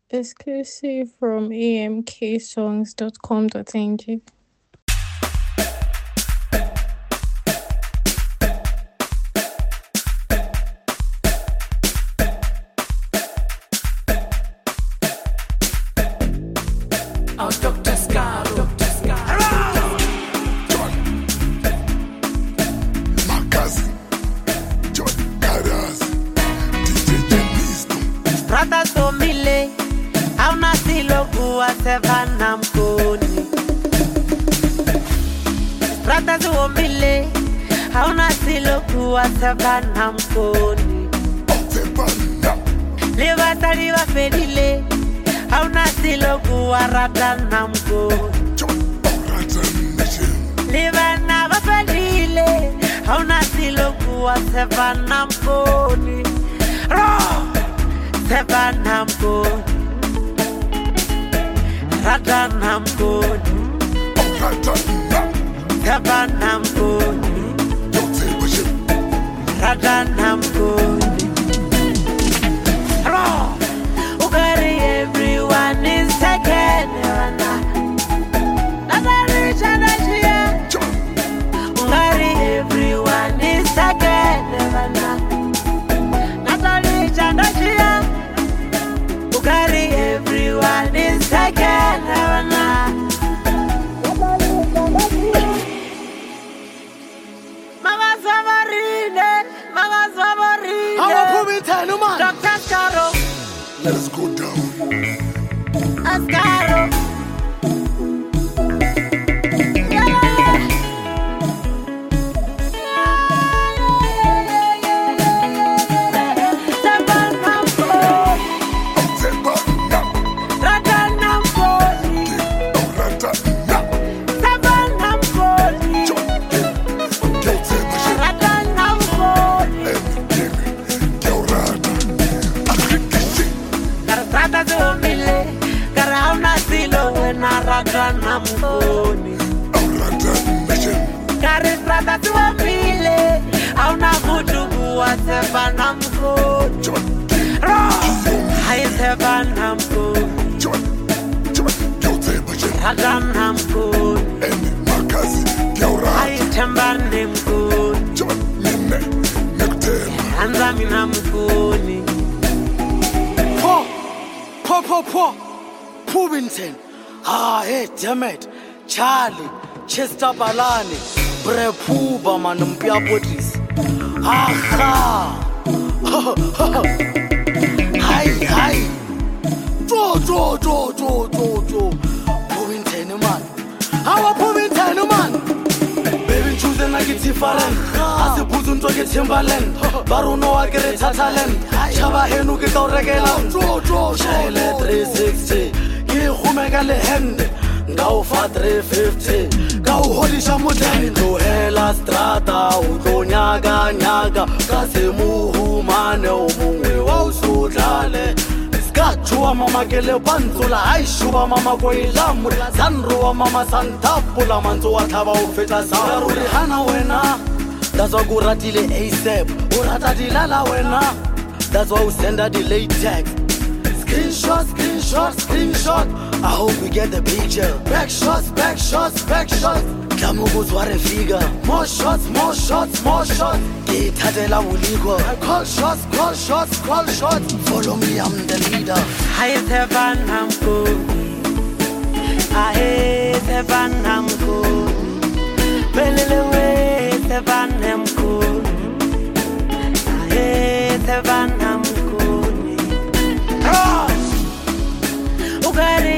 Exclusive from amksongs.com.ng. Oh, Dr. Scaro, Dr. Scaro. Makazi, John Karas, DJ Janisto. Strata somile, hauna silo kuwa sevana mkoni. Strata somile, hauna silo kuwa sevana mkoni. Otebana, Livatari wa fedile, hauna silo kuwa ratana mkoni. John Oratan Nation. Livana wa fedile, hauna silo kuwa sevana mkoni. Sevana mkoni. Ratana mkoni. Oratana, Savannah mkoni, Yotebashim, Radana mkoni. Hello, Ugari, everyone is taken. Nata richa na chia. John, Ugari, everyone is taken. Nata richa na chia. Ugari, everyone is taken. Dr. Scaro, let's go down. Scaro. Otebana, Radana mkoni, Oratana, Savannah mkoni, John, Yotebashim, Radana mkoni. Georada, Akikishi, Karata zomile, karauna silo wena radana mkoni. Oratan Nation. Karata zomile, auna mutubu wa Savannah mkoni. John, Hai Savannah mkoni, John, Yotebashim, Radana mkoni. Makazi, Georada, Hai Tembane mkoni, John, Nene, Nekutela. Anzamina mkoni. Po, Pubinton. Ah, hey, damn it. Charlie, Chester Balani, Brepuba, Manumpia Potis. Aha. Hi. Jo. Pubinton, man. How a Pubinton, man? Baby, choosing like it's different. As a Puzun to get Timberland. Baruno, I get a Tatalan. Shaba Henu get out again. Jo. Shale 360. Give Humegale hand. Go for 350. Go Hodisha Mudani. To Hela Strata. Nyaga. Kasimu Mane. Umungi. Wausu Dale. Chua mama kele banzula aishuwa mama koilamu zanruwa mama santapula manzo wathaba ufeta saruli hana wena that's why kuratile ASAP urata dilala wena that's why usenda delay text screenshot I hope we get the picture back shots Kamukuzware figure more shots Gitadela ulikwa call shots follow me I'm the leader Hai Savannah mkoni, Savannah mkoni. Belelewe Savannah mkoni, Savannah mkoni. Ugari